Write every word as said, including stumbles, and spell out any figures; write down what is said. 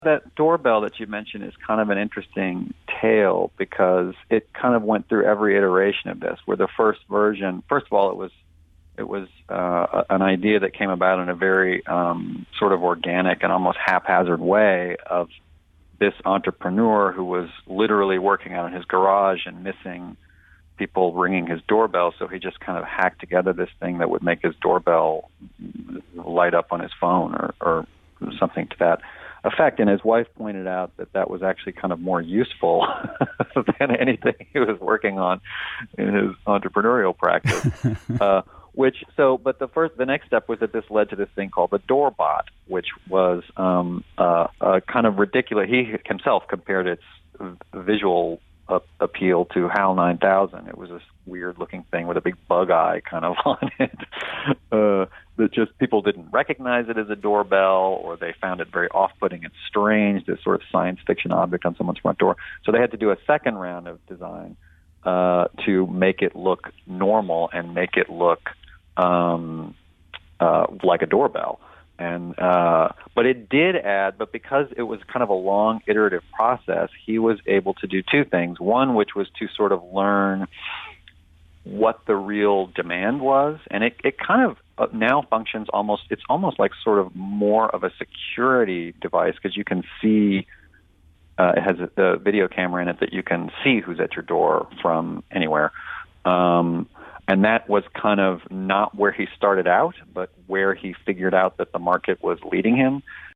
That doorbell that you mentioned is kind of an interesting tale because it kind of went through every iteration of this. Where the first version, first of all, it was it was uh, an idea that came about in a very um, sort of organic and almost haphazard way of this entrepreneur who was literally working out in his garage and missing people ringing his doorbell. So he just kind of hacked together this thing that would make his doorbell light up on his phone or, or something to that effect. And his wife pointed out that that was actually kind of more useful than anything he was working on in his entrepreneurial practice. uh, which so, but the first, the next step was that this led to this thing called the Doorbot, which was um, uh, uh, kind of ridiculous. He himself compared its visual uh, appeal to HAL nine thousand. It was this weird-looking thing with a big bug eye kind of on it. Uh, that just people didn't recognize it as a doorbell, or they found it very off-putting and strange, this sort of science fiction object on someone's front door. So they had to do a second round of design uh, to make it look normal and make it look um, uh, like a doorbell. And uh, but it did add, but because it was kind of a long iterative process, he was able to do two things. One, which was to sort of learn what the real demand was, and it, it kind of uh, now functions almost, it's almost like sort of more of a security device because you can see, uh, it has a, a video camera in it that you can see who's at your door from anywhere. Um, and that was kind of not where he started out, but where he figured out that the market was leading him.